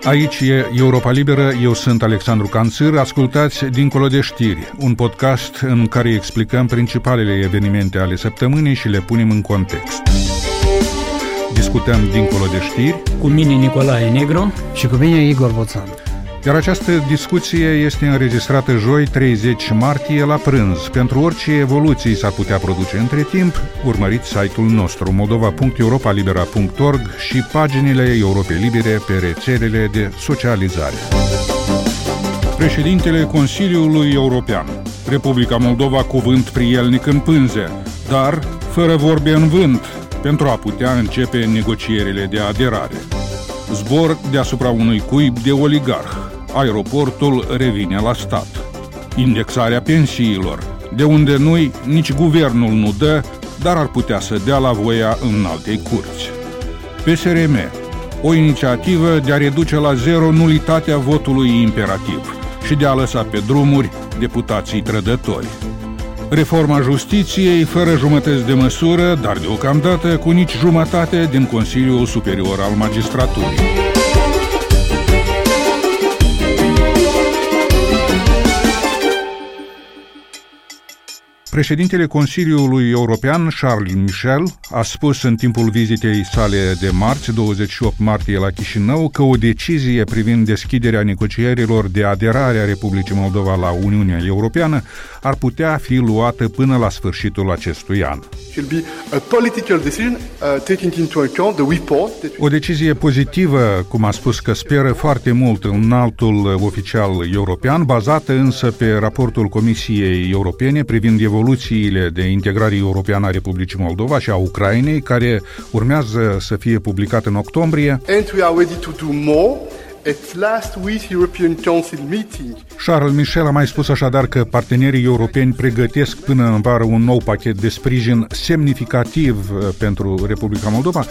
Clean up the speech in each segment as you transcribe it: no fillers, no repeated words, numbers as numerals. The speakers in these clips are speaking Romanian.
Aici e Europa Liberă, eu sunt Alexandru Canțir, ascultați Dincolo de știri, un podcast în care explicăm principalele evenimente ale săptămânii și le punem în context. Discutăm Dincolo de știri cu mine Nicolae Negru și cu mine Igor Boțan. Iar această discuție este înregistrată joi 30 martie la prânz. Pentru orice evoluții s-ar putea produce între timp, urmăriți site-ul nostru moldova.europalibera.org și paginile Europei Libere pe rețelele de socializare. Președintele Consiliului European. Republica Moldova cuvânt prielnic în pânze, dar fără vorbe în vânt, pentru a putea începe negocierile de aderare. Zbor deasupra unui cuib de oligarh. Aeroportul revine la stat. Indexarea pensiilor, de unde noi nici guvernul nu dă, dar ar putea să dea la voia înaltei curți. PSRM, o inițiativă de a reduce la zero nulitatea votului imperativ și de a lăsa pe drumuri deputații trădători. Reforma justiției fără jumătăți de măsură, dar deocamdată cu nici jumătate din Consiliul Superior al Magistraturii. Președintele Consiliului European, Charles Michel, a spus în timpul vizitei sale de marți, 28 martie la Chișinău, că o decizie privind deschiderea negocierilor de aderare a Republicii Moldova la Uniunea Europeană ar putea fi luată până la sfârșitul acestui an. O decizie pozitivă, cum a spus că speră foarte mult înaltul oficial european, bazată însă pe raportul Comisiei Europene privind evoluțiile de integrare europeană a Republicii Moldova și a Ucrainei, care urmează să fie publicat în octombrie. Charles Michel a mai spus așadar că partenerii europeni pregătesc până în vară un nou pachet de sprijin semnificativ pentru Republica Moldova.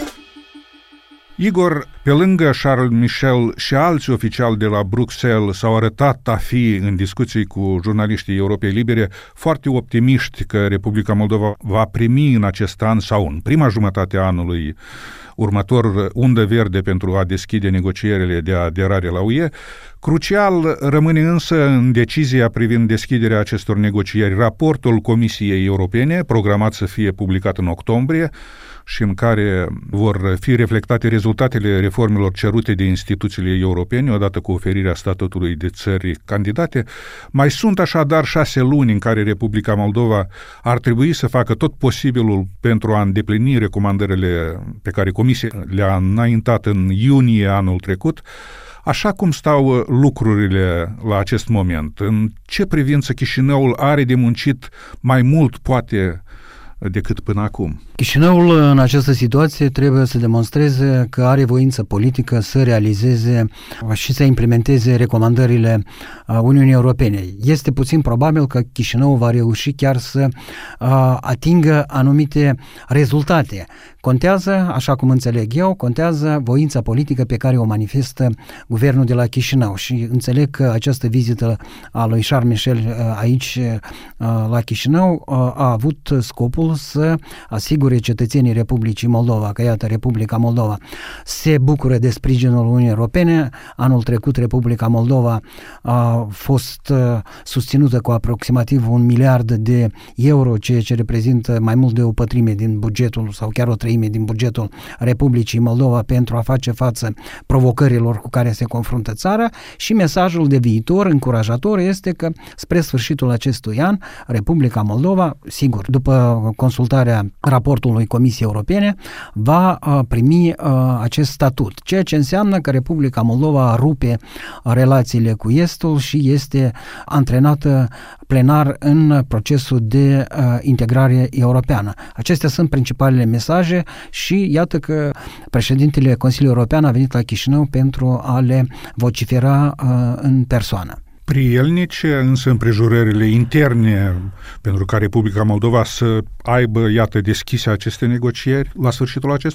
Igor, pe lângă Charles Michel și alți oficiali de la Bruxelles s-au arătat a fi, în discuții cu jurnaliștii Europei Libere, foarte optimiști că Republica Moldova va primi în acest an sau în prima jumătate a anului următor undă verde pentru a deschide negocierile de aderare la UE. Crucial rămâne însă în decizia privind deschiderea acestor negocieri raportul Comisiei Europene, programat să fie publicat în octombrie, și în care vor fi reflectate rezultatele reformelor cerute de instituțiile europene, odată cu oferirea statutului de țări candidate. Mai sunt așadar 6 luni în care Republica Moldova ar trebui să facă tot posibilul pentru a îndeplini recomandările pe care Comisia le-a înaintat în iunie anul trecut. Așa cum stau lucrurile la acest moment, în ce privință Chișinăul are de muncit mai mult, poate, decât până acum? Chișinăul în această situație trebuie să demonstreze că are voință politică să realizeze și să implementeze recomandările Uniunii Europene. Este puțin probabil că Chișinăul va reuși chiar să atingă anumite rezultate. Contează, așa cum înțeleg eu, contează voința politică pe care o manifestă guvernul de la Chișinău și înțeleg că această vizită a lui Charles Michel aici la Chișinău a avut scopul să asigure cetățenii Republicii Moldova, că iată, Republica Moldova se bucură de sprijinul Uniunii Europene. Anul trecut Republica Moldova a fost susținută cu aproximativ 1 miliard de euro, ceea ce reprezintă mai mult de o pătrime din bugetul sau chiar o treime din bugetul Republicii Moldova pentru a face față provocărilor cu care se confruntă țara și mesajul de viitor încurajator este că spre sfârșitul acestui an Republica Moldova, sigur, după consultarea raportului Comisiei Europene, va primi acest statut, ceea ce înseamnă că Republica Moldova rupe relațiile cu Estul și este antrenată plenar în procesul de integrare europeană. Acestea sunt principalele mesaje și iată că președintele Consiliului European a venit la Chișinău pentru a le vocifera în persoană. Prielnice însă împrejurările interne pentru ca Republica Moldova să aibă, iată, deschise aceste negocieri la sfârșitul acestui an?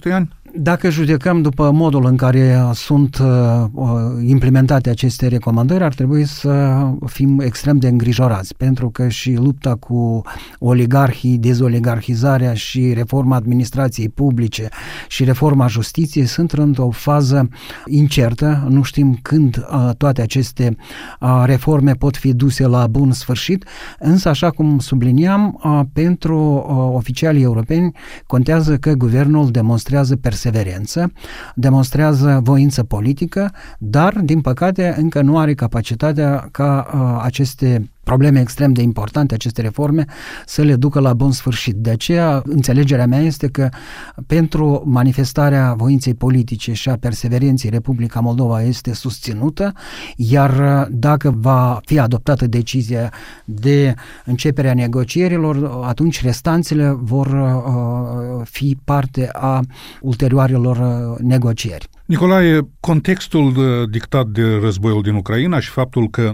Dacă judecăm după modul în care sunt implementate aceste recomandări, ar trebui să fim extrem de îngrijorați, pentru că și lupta cu oligarhii, dezoligarhizarea și reforma administrației publice și reforma justiției sunt într-o fază incertă. Nu știm când toate aceste reforme pot fi duse la bun sfârșit, însă, așa cum subliniam, pentru oficialii europeni contează că guvernul demonstrează perseverență, demonstrează voință politică, dar, din păcate, încă nu are capacitatea ca aceste probleme extrem de importante, aceste reforme, să le ducă la bun sfârșit. De aceea, înțelegerea mea este că pentru manifestarea voinței politice și a perseverenței Republica Moldova este susținută, iar dacă va fi adoptată decizia de începerea negocierilor, atunci restanțele vor fi parte a ulterioarelor negocieri. Nicolae, contextul dictat de războiul din Ucraina și faptul că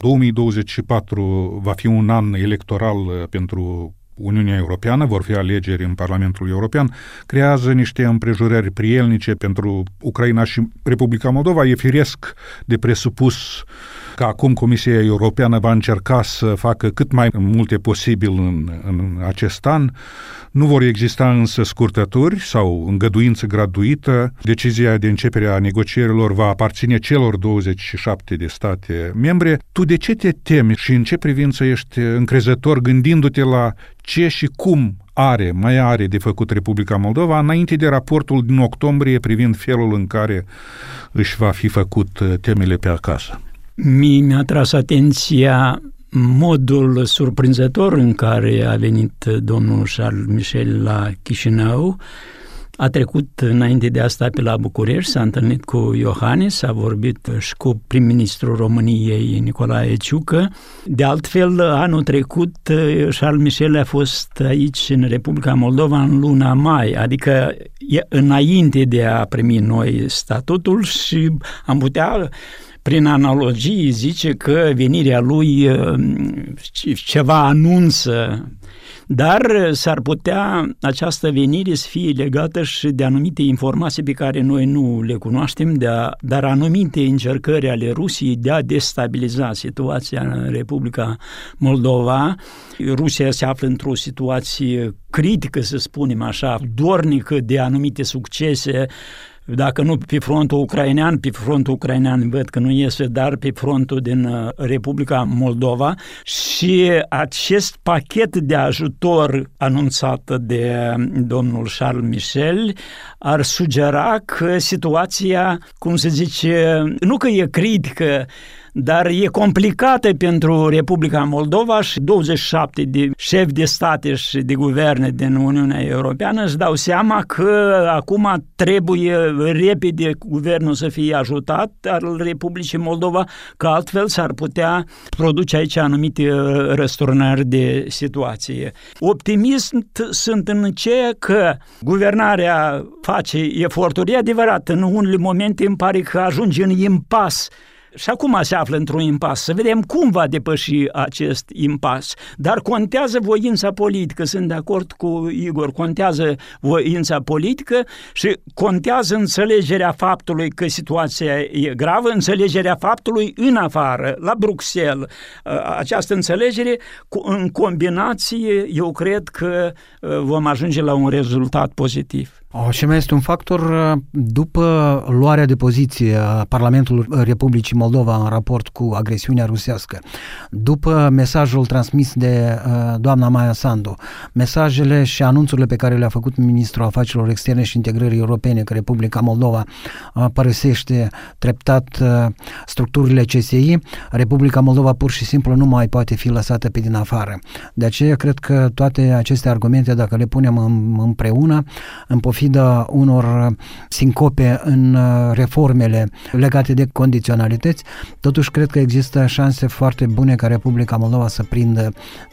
2024 va fi un an electoral pentru Uniunea Europeană, vor fi alegeri în Parlamentul European, creează niște împrejurări prielnice pentru Ucraina și Republica Moldova. E firesc de presupus că acum Comisia Europeană va încerca să facă cât mai multe posibil în acest an. Nu vor exista însă scurtături sau îngăduință gratuită. Decizia de începere a negocierilor va aparține celor 27 de state membre. Tu de ce te temi și în ce privință ești încrezător gândindu-te la ce și cum mai are de făcut Republica Moldova înainte de raportul din octombrie privind felul în care își va fi făcut temele pe acasă? Mi-a tras atenția modul surprinzător în care a venit domnul Charles Michel la Chișinău. A trecut înainte de asta pe la București, s-a întâlnit cu Iohannis, a vorbit și cu prim-ministrul României, Nicolae Ciucă. De altfel, anul trecut, Charles Michel a fost aici, în Republica Moldova, în luna mai, adică înainte de a primi noi statutul, și am putea, prin analogie, zice că venirea lui ceva anunță, dar s-ar putea această venire să fie legată și de anumite informații pe care noi nu le cunoaștem, dar anumite încercări ale Rusiei de a destabiliza situația în Republica Moldova. Rusia se află într-o situație critică, să spunem așa, dornică de anumite succese, dacă nu pe frontul ucrainean văd că nu iese, dar pe frontul din Republica Moldova, și acest pachet de ajutor anunțat de domnul Charles Michel ar sugera că situația, cum se zice, nu că e critică, dar e complicată pentru Republica Moldova, și 27 de șefi de state și de guverne din Uniunea Europeană își dau seama că acum trebuie repede guvernul să fie ajutat al Republicii Moldova, că altfel s-ar putea produce aici anumite răsturnări de situație. Optimist sunt în ceea că guvernarea face eforturi. E adevărat, în unele momente îmi pare că ajunge în impas. Și acum se află într-un impas. Să vedem cum va depăși acest impas. Dar contează voința politică. Sunt de acord cu Igor. Contează voința politică și contează înțelegerea faptului că situația e gravă, înțelegerea faptului în afară, la Bruxelles. Această înțelegere, în combinație, eu cred că vom ajunge la un rezultat pozitiv. Și mai este un factor, după luarea de poziție a Parlamentului Republicii Moldova în raport cu agresiunea rusească, după mesajul transmis de doamna Maia Sandu, mesajele și anunțurile pe care le-a făcut ministrul afacerilor externe și integrării europene că Republica Moldova părăsește treptat structurile CSI, Republica Moldova pur și simplu nu mai poate fi lăsată pe din afară. De aceea cred că toate aceste argumente, dacă le punem împreună, în pofida unor sincope în reformele legate de condiționalități, totuși cred că există șanse foarte bune ca Republica Moldova să prindă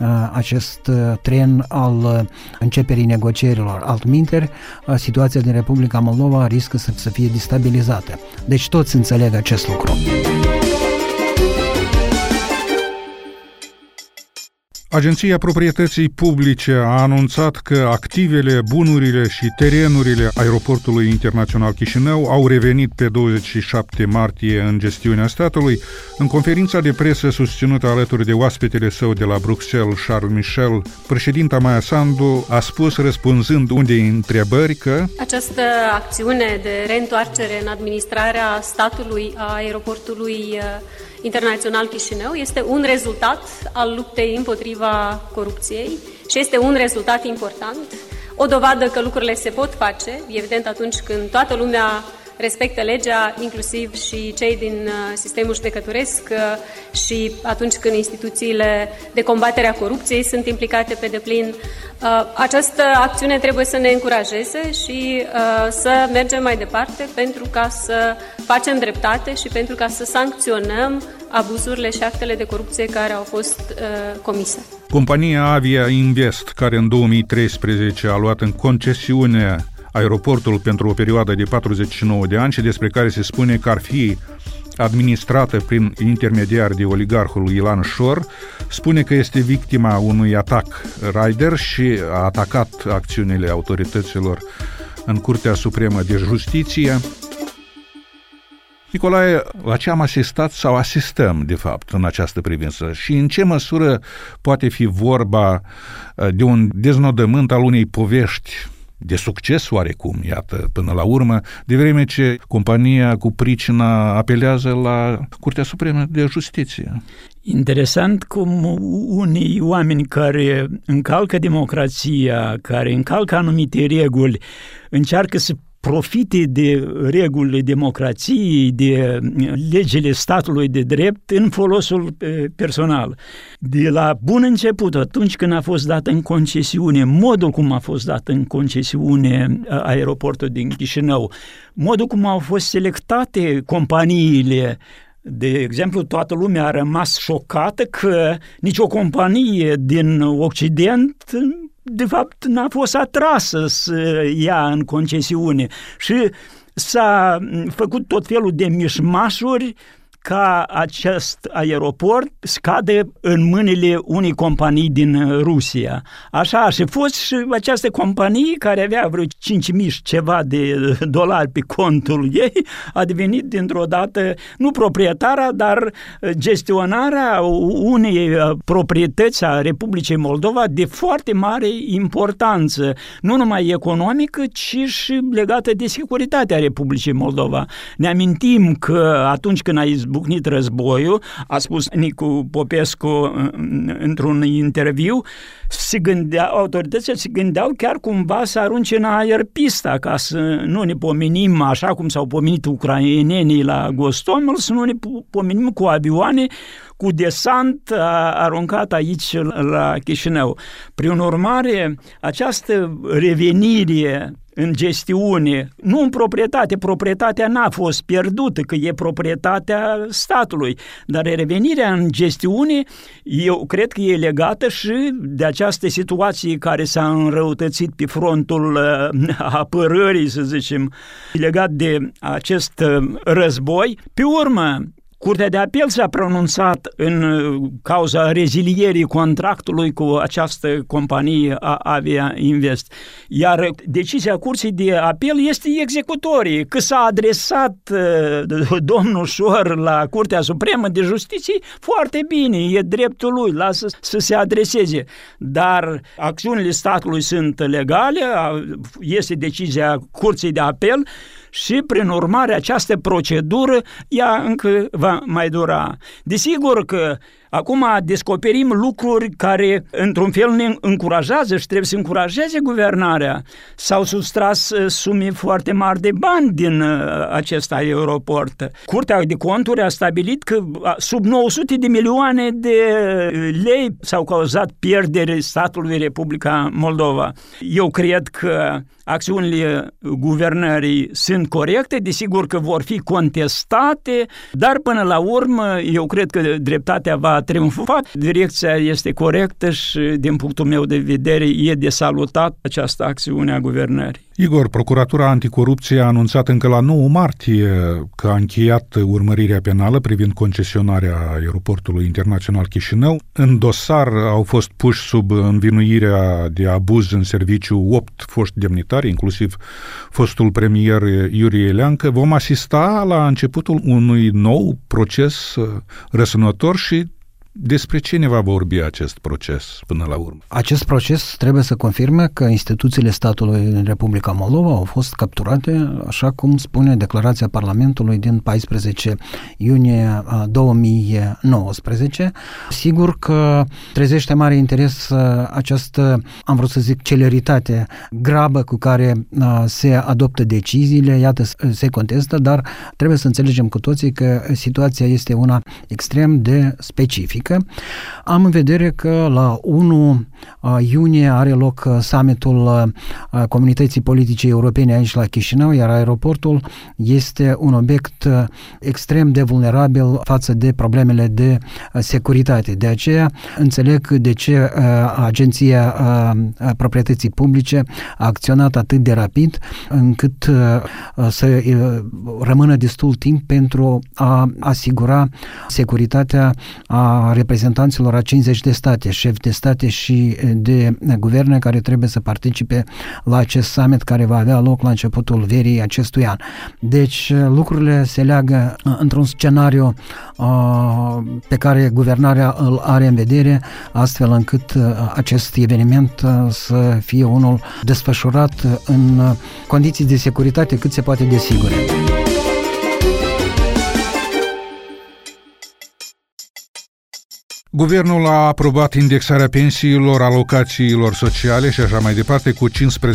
acest tren al începerii negocierilor. Altminteri, situația din Republica Moldova riscă să fie destabilizată. Deci toți înțeleg acest lucru. Agenția Proprietății Publice a anunțat că activele, bunurile și terenurile Aeroportului Internațional Chișinău au revenit pe 27 martie în gestiunea statului. În conferința de presă susținută alături de oaspetele său de la Bruxelles, Charles Michel, președinta Maia Sandu a spus, răspunzând unei întrebări, că această acțiune de reîntoarcere în administrarea statului a Aeroportului Internațional Chișinău este un rezultat al luptei împotriva corupției și este un rezultat important, o dovadă că lucrurile se pot face, evident atunci când toată lumea respectă legea, inclusiv și cei din sistemul judecătoresc și atunci când instituțiile de combatere a corupției sunt implicate pe deplin. Această acțiune trebuie să ne încurajeze și să mergem mai departe pentru ca să facem dreptate și pentru ca să sancționăm abuzurile și actele de corupție care au fost comise. Compania Avia Invest, care în 2013 a luat în concesiune aeroportul pentru o perioadă de 49 de ani și despre care se spune că ar fi administrată prin intermediari de oligarhul Ilan Șor, spune că este victima unui atac raider și a atacat acțiunile autorităților în Curtea Supremă de Justiție. Nicolae, la ce am asistat sau asistăm, de fapt, în această privință și în ce măsură poate fi vorba de un deznodământ al unei povești de succes oarecum, iată, până la urmă, de vreme ce compania cu pricina apelează la Curtea Supremă de Justiție. Interesant cum unii oameni care încalcă democrația, care încalcă anumite reguli, încearcă să profite de regulile democrației, de legile statului de drept în folosul personal. De la bun început, atunci când a fost dat în concesiune, modul cum a fost dat în concesiune aeroportul din Chișinău, modul cum au fost selectate companiile. De exemplu, toată lumea a rămas șocată că nicio companie din Occident de fapt n-a fost atrasă să ia în concesiune și s-a făcut tot felul de mișmașuri ca acest aeroport scade în mâinile unei companii din Rusia. Așa a și fost și această companie care avea vreo 5.000 ceva de dolari pe contul ei a devenit dintr-o dată nu proprietara, dar gestionarea unei proprietăți a Republicii Moldova de foarte mare importanță, nu numai economică, ci și legată de securitatea Republicii Moldova. Ne amintim că atunci când a izbucnit războiul, a spus Nicu Popescu într-un interviu, autoritățile se gândeau chiar cumva să arunce în aer pista, ca să nu ne pomenim așa cum s-au pomenit ucrainenii la Gostomel, să nu ne pomenim cu avioane cu desant aruncat aici la Chișinău. Prin urmare, această revenire în gestiune, nu în proprietate, proprietatea n-a fost pierdută, că e proprietatea statului, dar revenirea în gestiune, eu cred că e legată și de această situație care s-a înrăutățit pe frontul apărării, să zicem, legat de acest război. Pe urmă, Curtea de apel s-a pronunțat în cauza rezilierii contractului cu această companie Avia Invest. Iar decizia Curții de apel este executorie, că s-a adresat domnul Șor la Curtea Supremă de Justiție, foarte bine, e dreptul lui, lasă să se adreseze. Dar acțiunile statului sunt legale, este decizia Curții de apel și, prin urmare, această procedură, ea încă va mai dura. Desigur că acum descoperim lucruri care, într-un fel, ne încurajează și trebuie să încurajeze guvernarea. S-au sustras sume foarte mari de bani din acest aeroport. Curtea de Conturi a stabilit că sub 900 de milioane de lei s-au cauzat pierderi statului Republica Moldova. Eu cred că acțiunile guvernării sunt corecte, desigur că vor fi contestate, dar până la urmă eu cred că dreptatea va triumfa. Direcția este corectă și din punctul meu de vedere e de salutat această acțiune a guvernării. Igor, Procuratura Anticorupție a anunțat încă la 9 martie că a încheiat urmărirea penală privind concesionarea aeroportului internațional Chișinău. În dosar au fost puși sub învinuirea de abuz în serviciu 8 foști demnitari, inclusiv fostul premier Iurie Eleancă. Vom asista la începutul unui nou proces răsunător și despre ce ne va vorbi acest proces până la urmă? Acest proces trebuie să confirme că instituțiile statului în Republica Moldova au fost capturate, așa cum spune declarația Parlamentului din 14 iunie 2019. Sigur că trezește mare interes această, am vrut să zic, celeritate, grabă cu care se adoptă deciziile, iată, se contestă, dar trebuie să înțelegem cu toții că situația este una extrem de specifică. Am în vedere că la 1 iunie are loc summitul Comunității Politice Europene aici la Chișinău, iar aeroportul este un obiect extrem de vulnerabil față de problemele de securitate. De aceea înțeleg de ce Agenția Proprietății Publice a acționat atât de rapid încât să rămână destul timp pentru a asigura securitatea a reprezentanților a 50 de state, șefi de state și de guverne care trebuie să participe la acest summit care va avea loc la începutul verii acestui an. Deci lucrurile se leagă într-un scenariu pe care guvernarea îl are în vedere, astfel încât acest eveniment să fie unul desfășurat în condiții de securitate cât se poate de sigure. Guvernul a aprobat indexarea pensiilor, alocațiilor sociale și așa mai departe cu 15%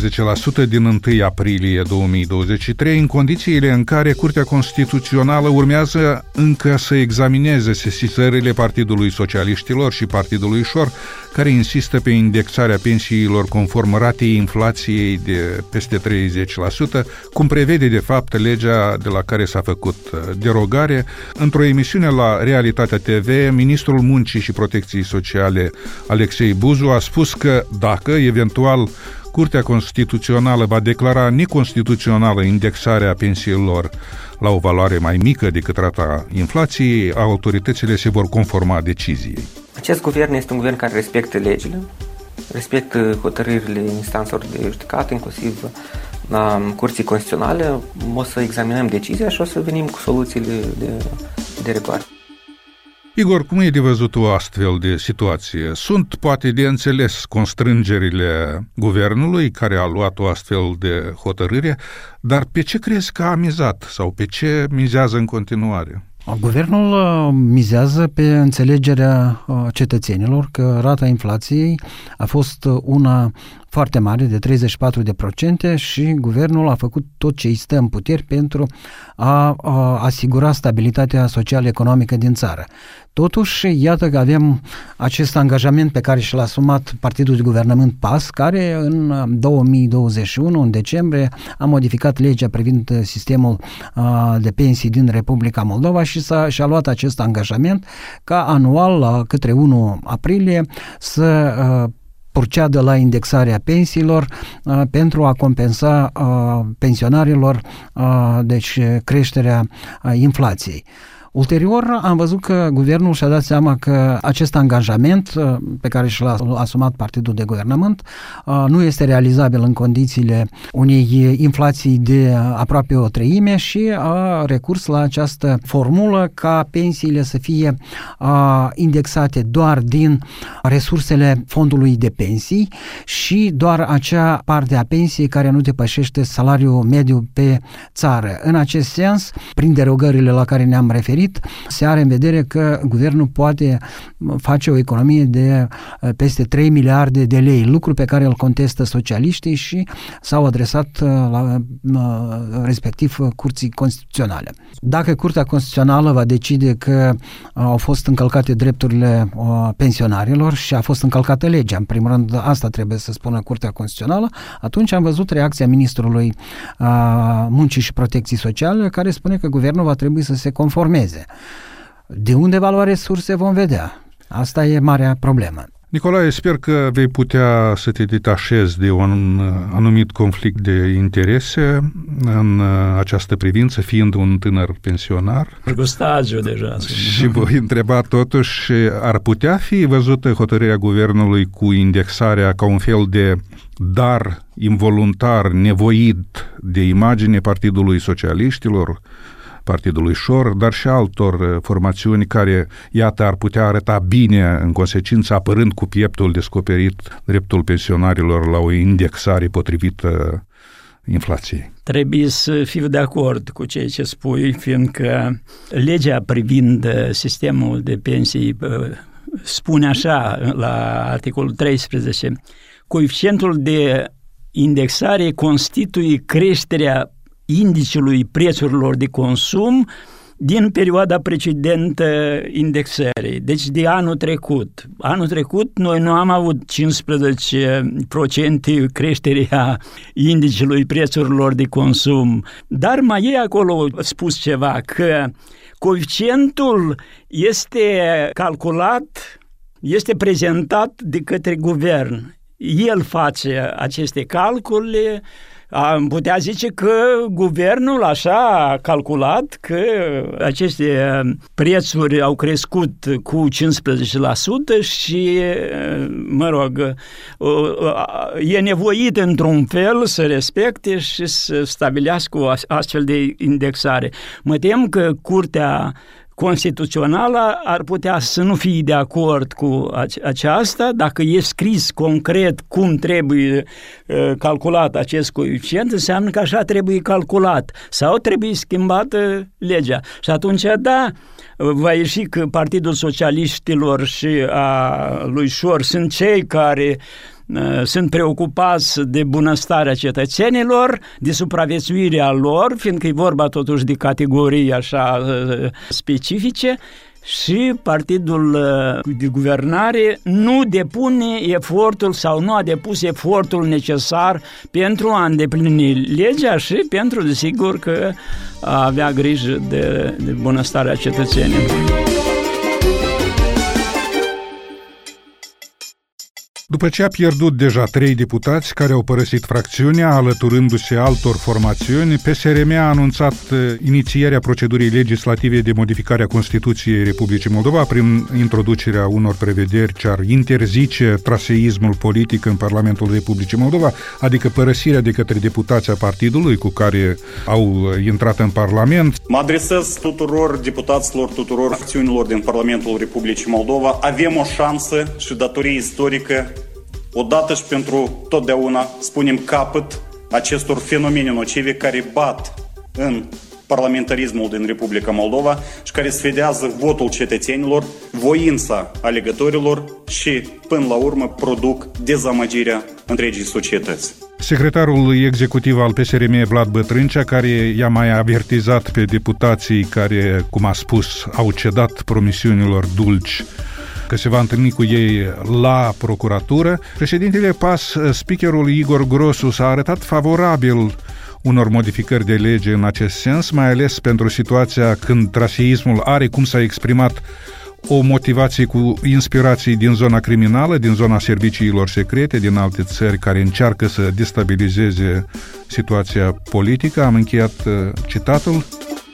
din 1 aprilie 2023, în condițiile în care Curtea Constituțională urmează încă să examineze sesizările Partidului Socialiștilor și Partidului Șor, care insistă pe indexarea pensiilor conform ratei inflației de peste 30%, cum prevede de fapt legea de la care s-a făcut derogare. Într-o emisiune la Realitatea TV, ministrul Muncii și Protecției Sociale Alexei Buzu a spus că dacă, eventual, Curtea Constituțională va declara neconstituțională indexarea pensiilor la o valoare mai mică decât rata inflației, autoritățile se vor conforma deciziei. Acest guvern este un guvern care respectă legile, respectă hotărârile instanțelor de judecată, inclusiv Curții Constituționale. O să examinăm decizia și o să venim cu soluțiile de rigoare. Igor, cum e de văzut o astfel de situație? Sunt, poate, de înțeles constrângerile guvernului care a luat o astfel de hotărâre, dar pe ce crezi că a mizat sau pe ce mizează în continuare? Guvernul mizează pe înțelegerea cetățenilor că rata inflației a fost una foarte mare, de 34%, și guvernul a făcut tot ce îi stă în puteri pentru a asigura stabilitatea social-economică din țară. Totuși, iată că avem acest angajament pe care și l-a asumat Partidul de Guvernământ PAS, care în 2021, în decembrie, a modificat legea privind sistemul de pensii din Republica Moldova și și-a luat acest angajament ca anual, către 1 aprilie, să proceadă la indexarea pensiilor pentru a compensa pensionarilor deci creșterea inflației. Ulterior am văzut că guvernul și-a dat seama că acest angajament pe care și l-a asumat Partidul de Guvernământ nu este realizabil în condițiile unei inflații de aproape o treime și a recurs la această formulă ca pensiile să fie indexate doar din resursele fondului de pensii și doar acea parte a pensiei care nu depășește salariul mediu pe țară. În acest sens, prin derogările la care ne-am referit, se are în vedere că guvernul poate face o economie de peste 3 miliarde de lei, lucru pe care îl contestă socialiștii și s-au adresat respectiv Curții Constituționale. Dacă Curtea Constituțională va decide că au fost încălcate drepturile pensionarilor și a fost încălcată legea, în primul rând asta trebuie să spună Curtea Constituțională, atunci am văzut reacția ministrului Muncii și Protecției Sociale, care spune că guvernul va trebui să se conformeze. De unde va lua resurse vom vedea. Asta e marea problemă. Nicolae, sper că vei putea să te detașezi de un anumit conflict de interese în această privință, fiind un tânăr pensionar. Stagiu deja. Și voi întreba totuși, ar putea fi văzută hotărârea guvernului cu indexarea ca un fel de dar involuntar, nevoit de imagine Partidului Socialiștilor, Partidului Șor, dar și altor formațiuni care, iată, ar putea arăta bine, în consecință, apărând cu pieptul descoperit dreptul pensionarilor la o indexare potrivită inflației. Trebuie să fiu de acord cu ceea ce spui, fiindcă legea privind sistemul de pensii spune așa, la articolul 13, coeficientul de indexare constituie creșterea indicului prețurilor de consum din perioada precedentă indexării, deci de anul trecut. Anul trecut noi nu am avut 15% creșterea indicului prețurilor de consum, dar mai e acolo spus ceva, că coeficientul este calculat, este prezentat de către guvern. El face aceste calcule. Am putea zice că guvernul așa a calculat că aceste prețuri au crescut cu 15% și, mă rog, e nevoit într-un fel să respecte și să stabilească o astfel de indexare. Mă tem că Curtea Constituțională ar putea să nu fie de acord cu aceasta, dacă e scris concret cum trebuie calculat acest coeficient, înseamnă că așa trebuie calculat sau trebuie schimbată legea. Și atunci, da, va ieși că Partidul Socialiștilor și a lui Șor sunt cei care sunt preocupați de bunăstarea cetățenilor, de supraviețuirea lor, fiindcă e vorba totuși de categorii așa specifice, și partidul de guvernare nu depune efortul sau nu a depus efortul necesar pentru a îndeplini legea și pentru, desigur, că a avea grijă de bunăstarea cetățenilor. După ce a pierdut deja 3 deputați care au părăsit fracțiunea, alăturându-se altor formațiuni, PSRM a anunțat inițierea procedurii legislative de modificare a Constituției Republicii Moldova prin introducerea unor prevederi ce ar interzice traseismul politic în Parlamentul Republicii Moldova, adică părăsirea de către deputații a partidului cu care au intrat în Parlament. Mă adresez tuturor deputaților, tuturor fracțiunilor din Parlamentul Republicii Moldova. Avem o șansă și datorie istorică odată și pentru totdeauna spunem capăt acestor fenomene nocive care bat în parlamentarismul din Republica Moldova și care sfidează votul cetățenilor, voința alegătorilor și, până la urmă, produc dezamăgirea întregii societăți. Secretarul executiv al PSRM, Vlad Bătrâncea, care i-a mai avertizat pe deputații care, cum a spus, au cedat promisiunilor dulci că se va întâlni cu ei la procuratură. Președintele PAS, speakerul Igor Grosu, s-a arătat favorabil unor modificări de lege în acest sens, mai ales pentru situația când traseismul are, cum s-a exprimat, o motivație cu inspirații din zona criminală, din zona serviciilor secrete, din alte țări care încearcă să destabilizeze situația politică. Am încheiat citatul.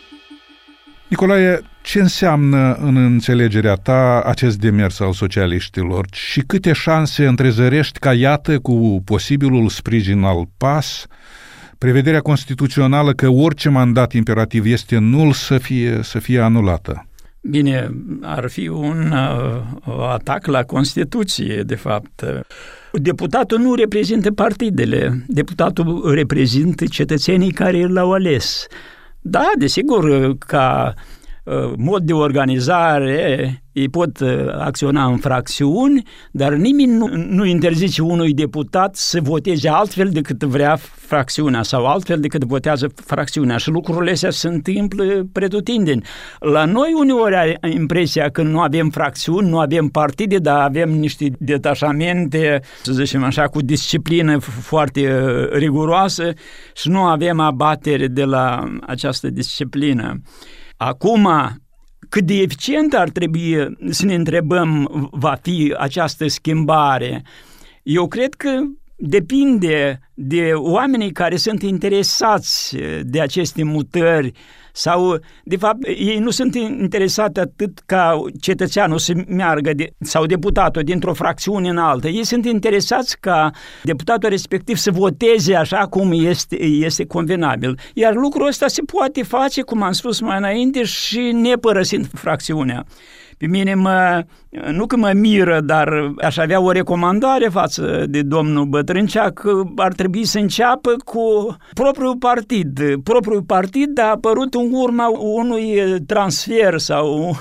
Nicolae, ce înseamnă în înțelegerea ta acest demers al socialiștilor și câte șanse întrezărești ca, iată, cu posibilul sprijin al PAS, prevederea constituțională că orice mandat imperativ este nul să fie anulată? Bine, ar fi un atac la Constituție, de fapt. Deputatul nu reprezintă partidele, deputatul reprezintă cetățenii care l-au ales. Da, desigur, ca mod de organizare ei pot acționa în fracțiuni, dar nimeni nu interzice unui deputat să voteze altfel decât vrea fracțiunea sau altfel decât votează fracțiunea și lucrurile astea se întâmplă pretutindeni. La noi uneori ai impresia că nu avem fracțiuni, nu avem partide, dar avem niște detașamente, să zicem așa, cu disciplină foarte riguroasă și nu avem abatere de la această disciplină. Acum, cât de eficient ar trebui să ne întrebăm va fi această schimbare. Eu cred că depinde de oamenii care sunt interesați de aceste mutări sau, de fapt, ei nu sunt interesați atât ca cetățeanul să meargă sau deputatul dintr-o fracțiune în altă. Ei sunt interesați ca deputatul respectiv să voteze așa cum este convenabil. Iar lucrul ăsta se poate face, cum am spus mai înainte, și nepărăsind fracțiunea. Pe mine nu că mă miră, dar aș avea o recomandare față de domnul Bătrâncea că ar trebui să înceapă cu propriul partid. Propriul partid a apărut în urma unui transfer sau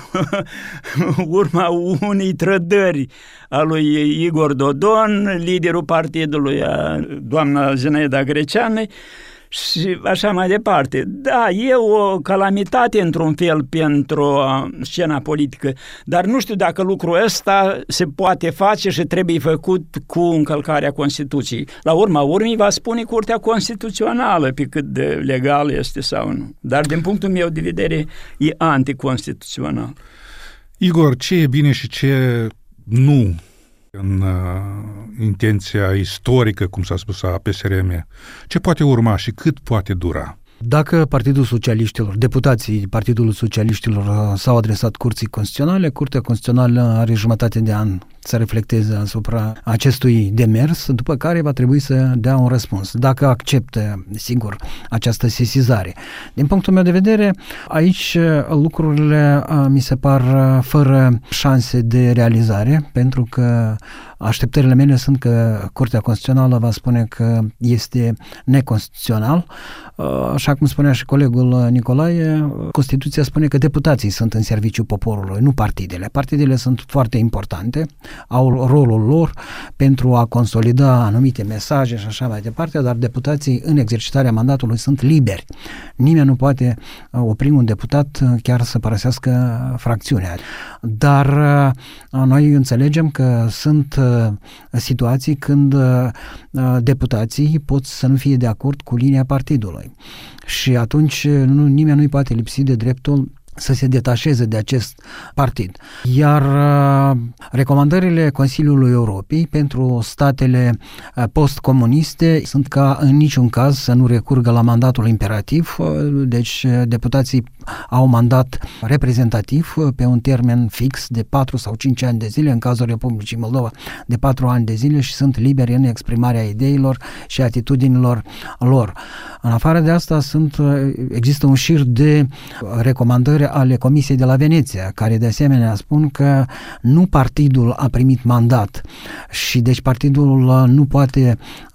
urma unei trădări a lui Igor Dodon, liderul partidului, doamna Zinaida Greceanu, și așa mai departe. Da, e o calamitate într-un fel pentru scena politică, dar nu știu dacă lucrul ăsta se poate face și trebuie făcut cu încălcarea Constituției. La urma urmei va spune Curtea Constituțională pe cât de legal este sau nu. Dar din punctul meu de vedere e anticonstituțional. Igor, ce e bine și ce nu în intenția istorică, cum s-a spus, a PSRM? Ce poate urma și cât poate dura? Dacă Partidul Socialiștilor, deputații Partidului Socialiștilor s-au adresat Curții Constituționale, Curtea Constituțională are jumătate de an să reflecteze asupra acestui demers, după care va trebui să dea un răspuns. Dacă acceptă, sigur, această sesizare. Din punctul meu de vedere, aici lucrurile mi se par fără șanse de realizare, pentru că așteptările mele sunt că Curtea Constituțională va spune că este neconstituțional. Așa cum spunea și colegul Nicolae, Constituția spune că deputații sunt în serviciul poporului, nu partidele. Partidele sunt foarte importante, au rolul lor pentru a consolida anumite mesaje și așa mai departe, dar deputații în exercitarea mandatului sunt liberi. Nimeni nu poate opri un deputat chiar să părăsească fracțiunea. Dar noi înțelegem că sunt situații când deputații pot să nu fie de acord cu linia partidului. Și atunci nimeni nu-i poate lipsi de dreptul să se detașeze de acest partid. Iar recomandările Consiliului Europei pentru statele postcomuniste sunt ca în niciun caz să nu recurgă la mandatul imperativ, deci deputații au mandat reprezentativ pe un termen fix de 4 sau 5 ani de zile, în cazul Republicii Moldova de 4 ani de zile și sunt liberi în exprimarea ideilor și atitudinilor lor. În afară de asta există un șir de recomandări ale Comisiei de la Veneția, care de asemenea spun că nu partidul a primit mandat și deci partidul nu poate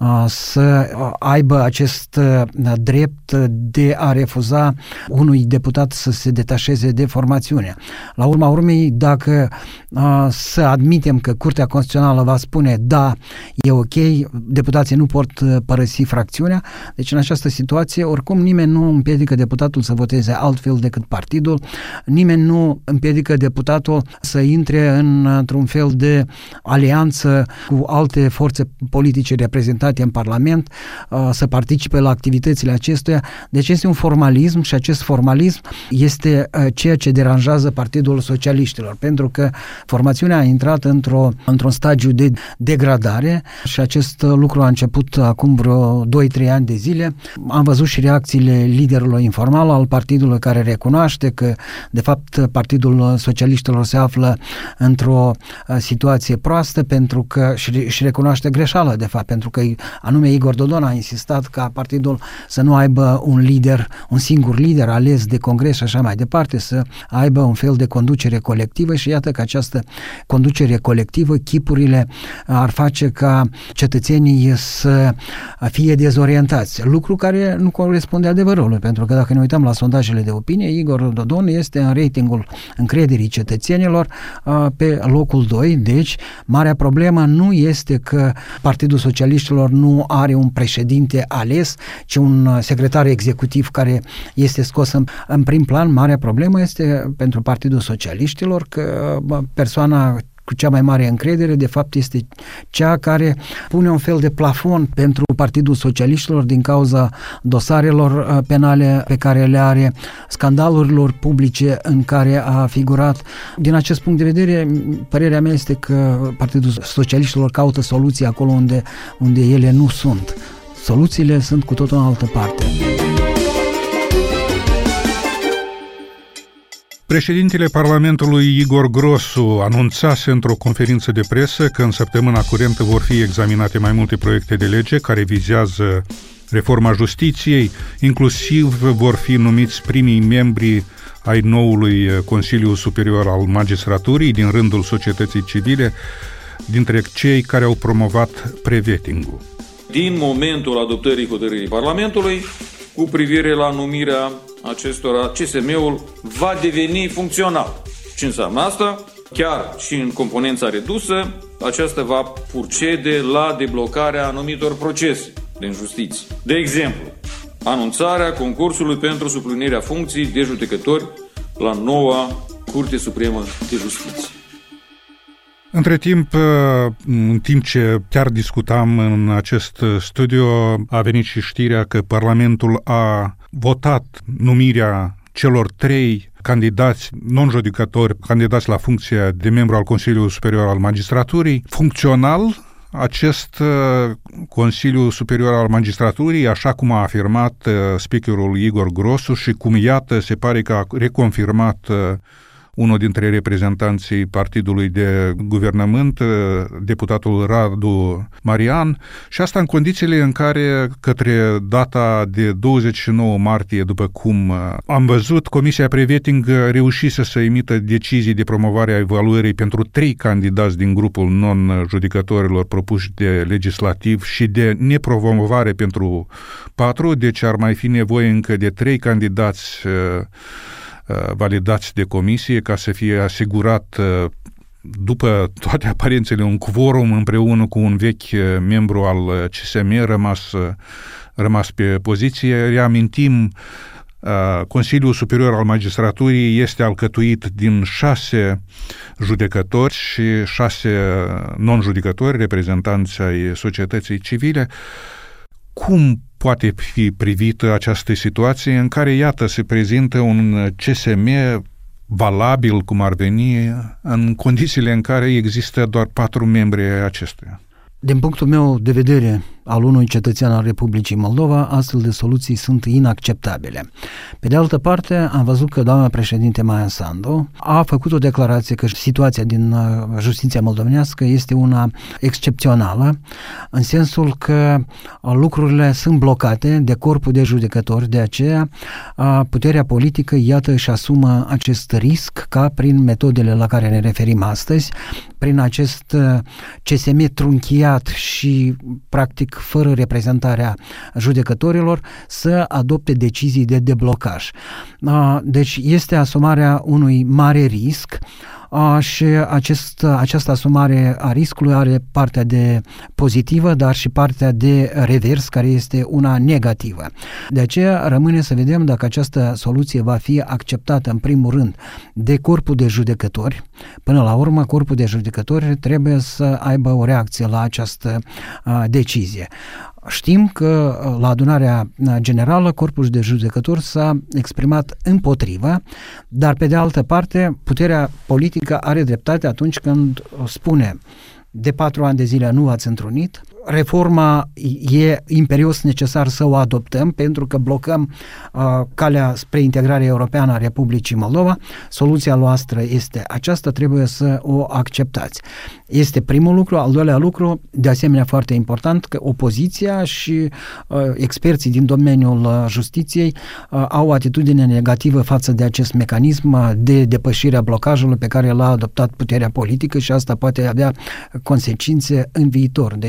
să aibă acest drept de a refuza unui deputat să se detașeze de formațiune. La urma urmei, dacă să admitem că Curtea Constituțională va spune da, e ok, deputații nu pot părăsi fracțiunea, deci în această situație oricum nimeni nu împiedică deputatul să voteze altfel decât partidul, nimeni nu împiedică deputatul să intre într-un fel de alianță cu alte forțe politice reprezentate în Parlament, să participe la activitățile acestuia. Deci este un formalism și acest formalism este ceea ce deranjează Partidul Socialiștilor, pentru că formațiunea a intrat într-un stagiu de degradare și acest lucru a început acum vreo 2-3 ani de zile. Am văzut și reacțiile liderului informal al partidului care recunoaște că de fapt Partidul Socialiștilor se află într-o situație proastă pentru că și recunoaște greșeala de fapt, pentru că anume Igor Dodon a insistat ca partidul să nu aibă un singur lider ales de congres și așa mai departe, să aibă un fel de conducere colectivă și iată că această conducere colectivă, chipurile ar face ca cetățenii să fie dezorientați, lucru care nu corespunde adevărului, pentru că dacă ne uităm la sondajele de opinie, Igor Dodon este în ratingul încrederii cetățenilor pe locul 2, deci marea problemă nu este că Partidul Socialiștilor nu are un președinte ales, ci un secretar executiv care este scos în prim plan. Marea problemă este pentru Partidul Socialiștilor că persoana cu cea mai mare încredere, de fapt este cea care pune un fel de plafon pentru Partidul Socialiștilor din cauza dosarelor penale pe care le are, scandalurilor publice în care a figurat. Din acest punct de vedere, părerea mea este că Partidul Socialiștilor caută soluții acolo unde ele nu sunt. Soluțiile sunt cu totul în altă parte. Președintele Parlamentului Igor Grosu anunțase într-o conferință de presă că în săptămâna curentă vor fi examinate mai multe proiecte de lege care vizează reforma justiției, inclusiv vor fi numiți primii membri ai noului Consiliu Superior al Magistraturii din rândul societății civile, dintre cei care au promovat pre-vetting-ul. Din momentul adoptării hotărârii Parlamentului, cu privire la numirea acestora, CSM-ul va deveni funcțional. Ce înseamnă asta? Chiar și în componența redusă, aceasta va procede la deblocarea anumitor procese din justiție. De exemplu, anunțarea concursului pentru suplinirea funcției de judecători la noua Curte Supremă de Justiție. Între timp, în timp ce chiar discutam în acest studio, a venit și știrea că Parlamentul a votat numirea celor 3 candidați non-judecători, candidați la funcția de membru al Consiliului Superior al Magistraturii. Funcțional, acest Consiliu Superior al Magistraturii, așa cum a afirmat speakerul Igor Grosu și cum, iată, se pare că a reconfirmat unul dintre reprezentanții partidului de guvernământ, deputatul Radu Marian, și asta în condițiile în care, către data de 29 martie, după cum am văzut, Comisia Pre-Vetting reușise să emită decizii de promovare a evaluării pentru 3 candidați din grupul non-judecătorilor propuși de legislativ și de nepromovare pentru 4, deci ar mai fi nevoie încă de 3 candidați validați de comisie ca să fie asigurat, după toate aparențele, un quorum împreună cu un vechi membru al CSM rămas pe poziție. Reamintim, Consiliul Superior al Magistraturii este alcătuit din 6 judecători și 6 non-judecători, reprezentanți ai societății civile. Cum poate fi privită această situație în care, iată, se prezintă un CSM valabil, cum ar veni, în condițiile în care există doar 4 membri ai acestuia? Din punctul meu de vedere, al unui cetățean al Republicii Moldova, astfel de soluții sunt inacceptabile. Pe de altă parte, am văzut că doamna președinte Maia Sandu a făcut o declarație că situația din justiția moldovenească este una excepțională, în sensul că lucrurile sunt blocate de corpul de judecători, de aceea puterea politică, iată, își asumă acest risc ca prin metodele la care ne referim astăzi, prin acest CSM trunchiat și practic fără reprezentarea judecătorilor, să adopte decizii de deblocaj. Deci este asumarea unui mare risc și această asumare a riscului are partea de pozitivă, dar și partea de revers, care este una negativă. De aceea rămâne să vedem dacă această soluție va fi acceptată în primul rând de corpul de judecători. Până la urmă, corpul de judecători trebuie să aibă o reacție la această decizie. Știm că la adunarea generală corpul de judecători s-a exprimat împotrivă, dar pe de altă parte puterea politică are dreptate atunci când spune: de 4 ani de zile nu v-ați întrunit, reforma e imperios necesar să o adoptăm pentru că blocăm calea spre integrarea europeană a Republicii Moldova. Soluția noastră este aceasta, trebuie să o acceptați. Este primul lucru. Al doilea lucru, de asemenea foarte important, că opoziția și experții din domeniul justiției au o atitudine negativă față de acest mecanism de depășire a blocajului pe care l-a adoptat puterea politică și asta poate avea consecințe în viitor. Deci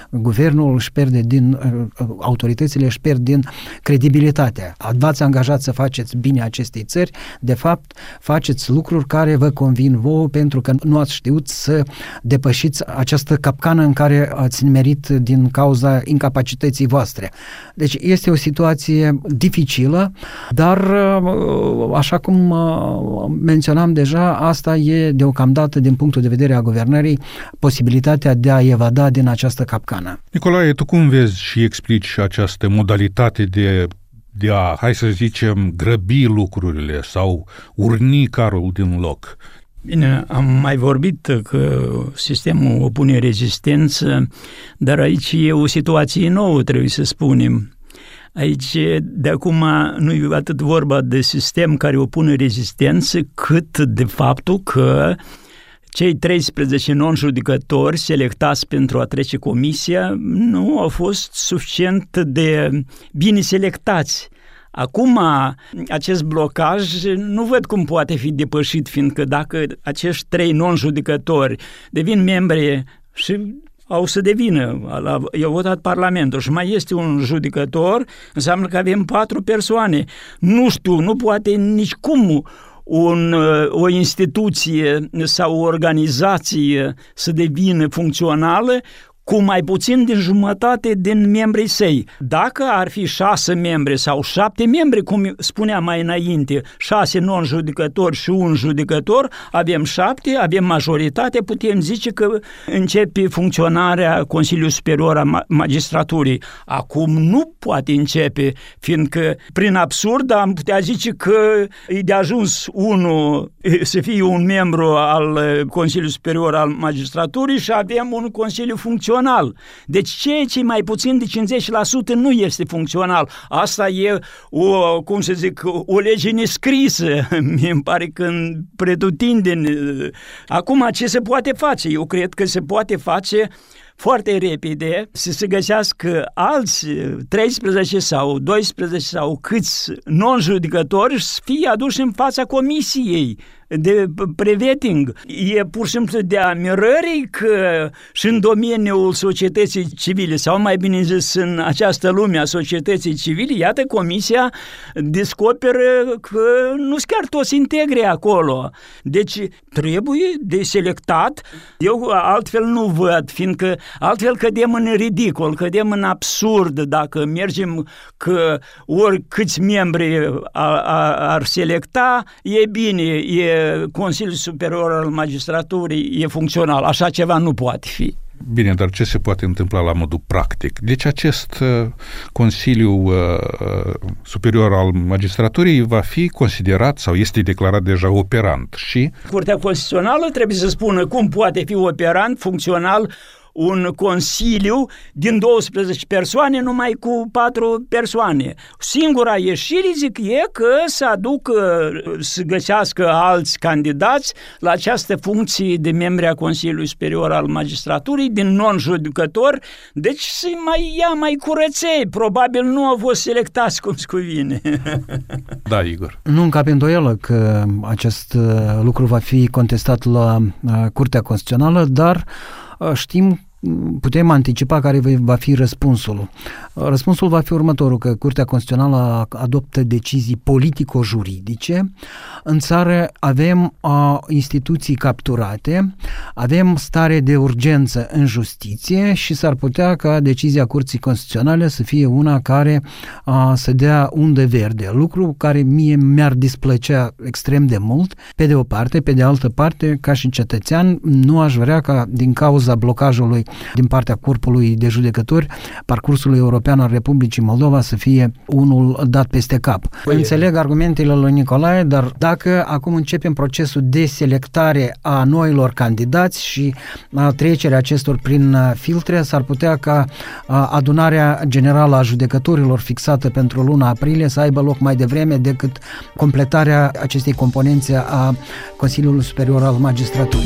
guvernul își pierde autoritățile își pierd din credibilitatea. V-ați angajat să faceți bine acestei țări, de fapt faceți lucruri care vă convin vouă pentru că nu ați știut să depășiți această capcană în care ați nimerit din cauza incapacității voastre. Deci este o situație dificilă, dar așa cum menționam deja, asta e deocamdată din punctul de vedere a guvernării posibilitatea de a evada din această capcană. Nicolae, tu cum vezi și explici această modalitate de a, hai să zicem, grăbi lucrurile sau urni carul din loc? Bine, am mai vorbit că sistemul opune rezistență, dar aici e o situație nouă, trebuie să spunem. Aici, de acum, nu e atât vorba de sistem care opune rezistență, cât de faptul că cei 13 non-judecători selectați pentru a trece comisia nu au fost suficient de bine selectați. Acum, acest blocaj nu văd cum poate fi depășit, fiindcă dacă acești 3 non-judecători devin membri și au să devină, i-au votat Parlamentul și mai este un judecător, înseamnă că avem 4 persoane. Nu știu, nu poate nicicum o instituție sau o organizație să devină funcțională cu mai puțin din jumătate din membrii săi. Dacă ar fi 6 membri sau 7 membri, cum spuneam mai înainte, 6 non-judecători și un judecător, avem 7, avem majoritate, putem zice că începe funcționarea Consiliului Superior a Magistraturii. Acum nu poate începe, fiindcă prin absurd am putea zice că e de ajuns unul să fie un membru al Consiliului Superior al Magistraturii și avem un Consiliu funcțional. Deci ceea ce mai puțin de 50% nu este funcțional. Asta e o lege nescrisă, mi-mi pare că pretutindeni. Acum ce se poate face? Eu cred că se poate face foarte repede să se găsească alți 13 sau 12 sau câți non-judecători să fie aduși în fața comisiei de preveting. E pur și simplu de admirării că și în domeniul societății civile, sau mai bine zis în această lume a societății civile, iată, comisia descoperă că nu sunt chiar toți integri acolo. Deci trebuie de selectat. Eu altfel nu văd, fiindcă altfel cădem în ridicol, cădem în absurd dacă mergem că oricâți membri ar selecta, e bine, e Consiliul Superior al Magistraturii e funcțional. Așa ceva nu poate fi. Bine, dar ce se poate întâmpla la modul practic? Deci acest Consiliu Superior al Magistraturii va fi considerat sau este declarat deja operant și... Curtea Constituțională trebuie să spună cum poate fi operant, funcțional, un consiliu din 12 persoane numai cu 4 persoane. Singura ieșire, zic, e că să găsească alți candidați la această funcție de membri a Consiliului Superior al Magistraturii din non-judecători, deci să mai ia mai curăței. Probabil nu au fost selectați cum se cuvine. Da, Igor. Nu încape îndoială că acest lucru va fi contestat la Curtea Constituțională, dar știm, putem anticipa care va fi răspunsul. Răspunsul va fi următorul, că Curtea Constituțională adoptă decizii politico-juridice. În țară avem instituții capturate, avem stare de urgență în justiție și s-ar putea ca decizia Curții Constituționale să fie una care să dea undă verde, lucru care mie mi-ar displăcea extrem de mult, pe de o parte, pe de altă parte, ca și cetățean, nu aș vrea ca din cauza blocajului din partea corpului de judecători, parcursul european al Republicii Moldova să fie unul dat peste cap. Înțeleg argumentele lui Nicolae, dar dacă acum începem procesul de selectare a noilor candidați și trecerea acestor prin filtre, s-ar putea ca adunarea generală a judecătorilor fixată pentru luna aprilie să aibă loc mai devreme decât completarea acestei componențe a Consiliului Superior al Magistraturii.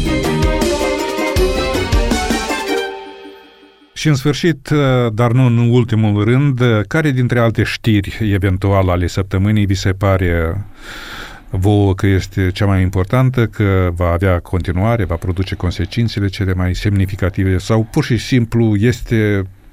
Și în sfârșit, dar nu în ultimul rând, care dintre alte știri eventual ale săptămânii vi se pare vouă că este cea mai importantă, că va avea continuare, va produce consecințele cele mai semnificative sau pur și simplu este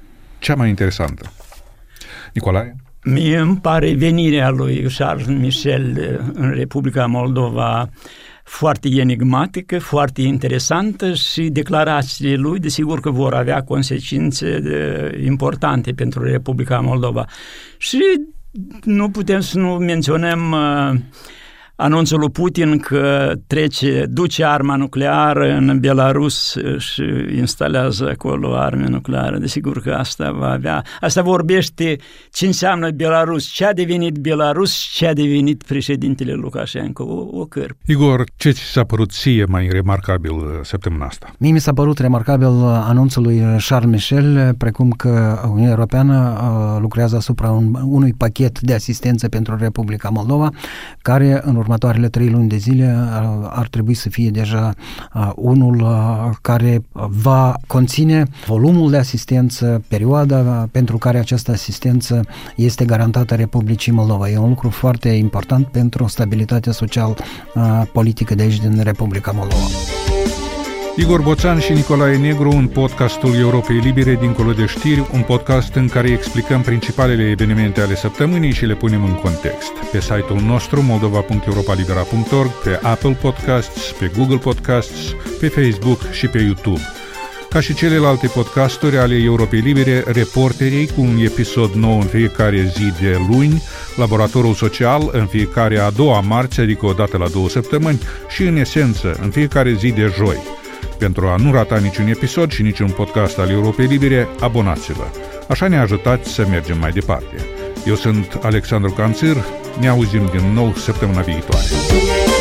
cea mai interesantă? Nicolae? Mie îmi pare venirea lui Charles Michel în Republica Moldova foarte enigmatică, foarte interesantă și declarațiile lui, desigur că vor avea consecințe importante pentru Republica Moldova. Și nu putem să nu menționăm anunțul lui Putin că duce arma nucleară în Belarus și instalează acolo arme nucleare. Desigur că asta vorbește ce înseamnă Belarus, ce a devenit Belarus, ce a devenit președintele Lukashenko, o cârpă. Igor, ce ți s-a părut ție mai remarcabil săptămâna asta? Mie mi s-a părut remarcabil anunțul lui Charles Michel, precum că Uniunea Europeană lucrează asupra unui pachet de asistență pentru Republica Moldova, care în următoarele 3 luni de zile ar trebui să fie deja unul care va conține volumul de asistență, perioada pentru care această asistență este garantată Republicii Moldova. E un lucru foarte important pentru stabilitatea social-politică de aici din Republica Moldova. Igor Boțan și Nicolae Negru în podcastul Europei Libere Dincolo de știri, un podcast în care explicăm principalele evenimente ale săptămânii și le punem în context. Pe site-ul nostru moldova.europalibera.org, pe Apple Podcasts, pe Google Podcasts, pe Facebook și pe YouTube. Ca și celelalte podcasturi ale Europei Libere, reporterii cu un episod nou în fiecare zi de luni, Laboratorul Social în fiecare a doua marți, adică o dată la 2 săptămâni, și în esență în fiecare zi de joi. Pentru a nu rata niciun episod și niciun podcast al Europei Libere, abonați-vă. Așa ne ajutați să mergem mai departe. Eu sunt Alexandru Canțir, ne auzim din nou săptămâna viitoare.